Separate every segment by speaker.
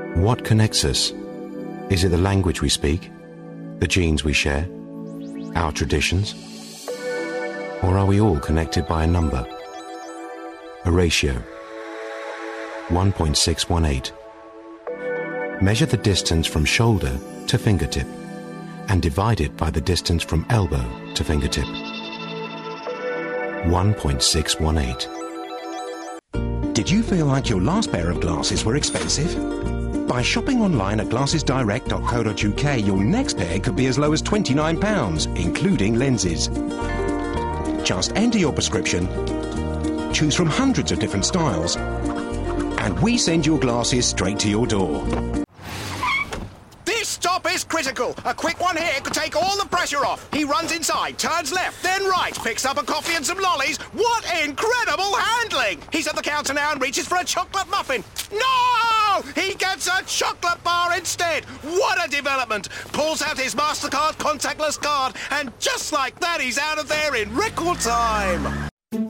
Speaker 1: What connects us? Is it the language we speak? The genes we share? Our traditions? Or are we all connected by a number? A ratio. 1.618. Measure the distance from shoulder to fingertip and divide it by the distance from elbow to fingertip. 1.618.
Speaker 2: Did you feel like your last pair of glasses were expensive? By shopping online at glassesdirect.co.uk, your next pair could be as low as £29, including lenses. Just enter your prescription, choose from hundreds of different styles, and we send your glasses straight to your door.
Speaker 3: This stop is critical. A quick one here could take all the pressure off. He runs inside, turns left, then right, picks up a coffee and some lollies. What incredible handling! He's at the counter now and reaches for a chocolate muffin. No! He gets a chocolate bar instead. What a development! Pulls out his MasterCard contactless card, and just like that, he's out of there in record time.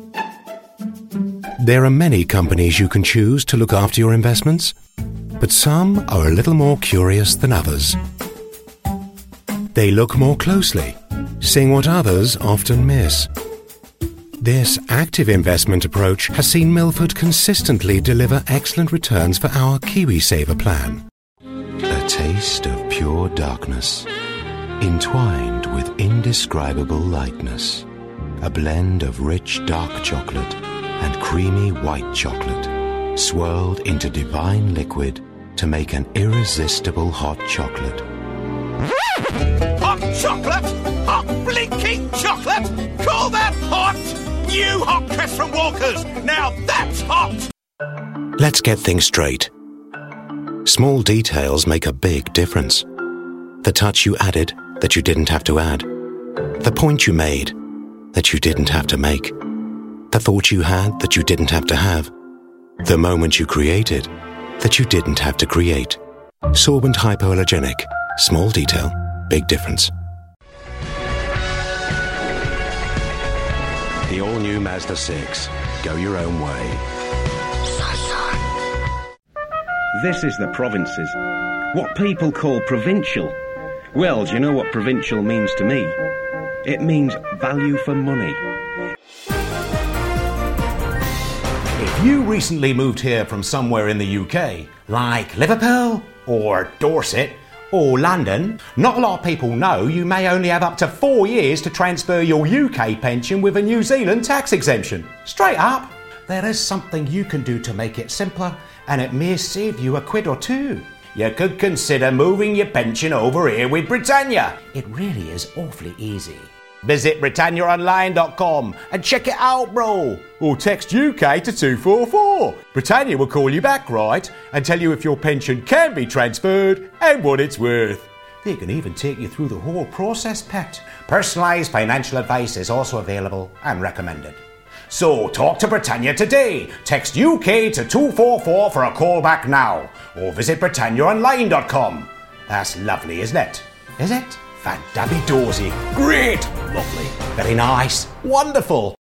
Speaker 1: There are many companies you can choose to look after your investments, but some are a little more curious than others. They look more closely, seeing what others often miss. This active investment approach has seen Milford consistently deliver excellent returns for our KiwiSaver plan. A taste of pure darkness, entwined with indescribable lightness. A blend of rich dark chocolate and creamy white chocolate, swirled into divine liquid to make an irresistible hot chocolate.
Speaker 3: Hot chocolate? Hot blinking chocolate? Call that hot? New hot press from Walker's. Now that's hot.
Speaker 1: Let's get things straight. Small details make a big difference. The touch you added that you didn't have to add. The point you made that you didn't have to make. The thought you had that you didn't have to have. The moment you created that you didn't have to create. Sorbent Hypoallergenic. Small detail, big difference. The all-new Mazda 6. Go your own way.
Speaker 4: This is the provinces. What people call provincial. Well, do you know what provincial means to me? It means value for money.
Speaker 5: If you recently moved here from somewhere in the UK, like Liverpool or Dorset or London, not a lot of people know you may only have up to 4 years to transfer your UK pension with a New Zealand tax exemption. Straight up. There is something you can do to make it simpler, and it may save you a quid or two. You could consider moving your pension over here with Britannia. It really is awfully easy. Visit BritanniaOnline.com and check it out, bro. Or text UK to 244. Britannia will call you back, right, and tell you if your pension can be transferred and what it's worth. They can even take you through the whole process, pet. Personalised financial advice is also available and recommended. So talk to Britannia today. Text UK to 244 for a call back now. Or visit BritanniaOnline.com. That's lovely, isn't it? Is it? Fat-dabby-dozy. Great! Lovely. Very nice. Wonderful.